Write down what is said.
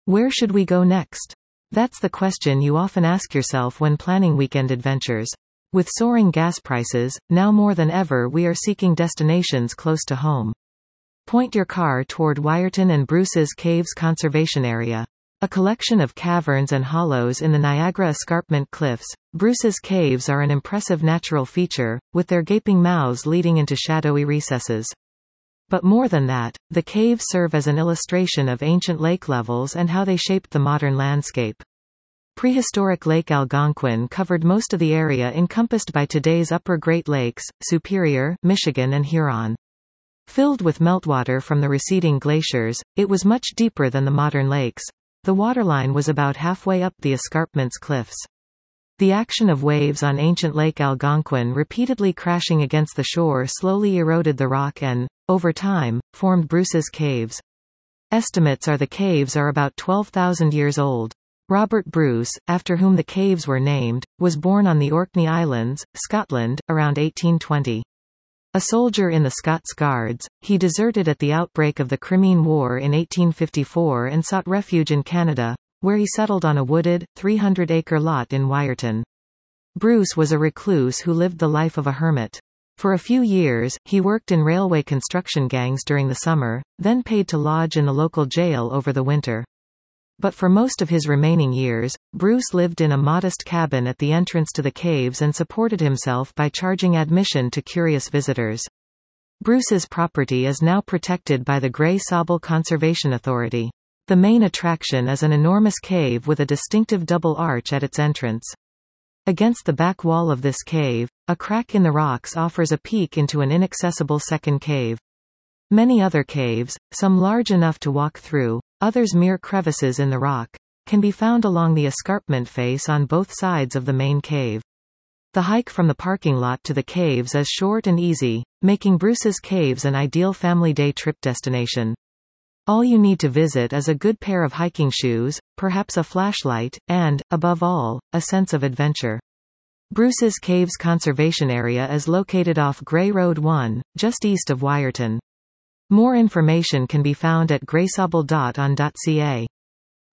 Where should we go next? That's the question you often ask yourself when planning weekend adventures. With soaring gas prices, now more than ever we are seeking destinations close to home. Point your car toward Wyerton and Bruce's Caves Conservation Area. A collection of caverns and hollows in the Niagara Escarpment Cliffs, Bruce's Caves are an impressive natural feature, with their gaping mouths leading into shadowy recesses. But more than that, the caves serve as an illustration of ancient lake levels and how they shaped the modern landscape. Prehistoric Lake Algonquin covered most of the area encompassed by today's Upper Great Lakes, Superior, Michigan and Huron. Filled with meltwater from the receding glaciers, it was much deeper than the modern lakes. The waterline was about halfway up the escarpment's cliffs. The action of waves on ancient Lake Algonquin repeatedly crashing against the shore slowly eroded the rock and, over time, formed Bruce's Caves. Estimates are the caves are about 12,000 years old. Robert Bruce, after whom the caves were named, was born on the Orkney Islands, Scotland, around 1820. A soldier in the Scots Guards, he deserted at the outbreak of the Crimean War in 1854 and sought refuge in Canada, where he settled on a wooded, 300-acre lot in Wyerton. Bruce was a recluse who lived the life of a hermit. For a few years, he worked in railway construction gangs during the summer, then paid to lodge in the local jail over the winter. But for most of his remaining years, Bruce lived in a modest cabin at the entrance to the caves and supported himself by charging admission to curious visitors. Bruce's property is now protected by the Grey Sauble Conservation Authority. The main attraction is an enormous cave with a distinctive double arch at its entrance. Against the back wall of this cave, a crack in the rocks offers a peek into an inaccessible second cave. Many other caves, some large enough to walk through, others mere crevices in the rock, can be found along the escarpment face on both sides of the main cave. The hike from the parking lot to the caves is short and easy, making Bruce's Caves an ideal family day trip destination. All you need to visit is a good pair of hiking shoes, perhaps a flashlight, and, above all, a sense of adventure. Bruce's Caves Conservation Area is located off Grey Road 1, just east of Wyerton. More information can be found at greysauble.on.ca.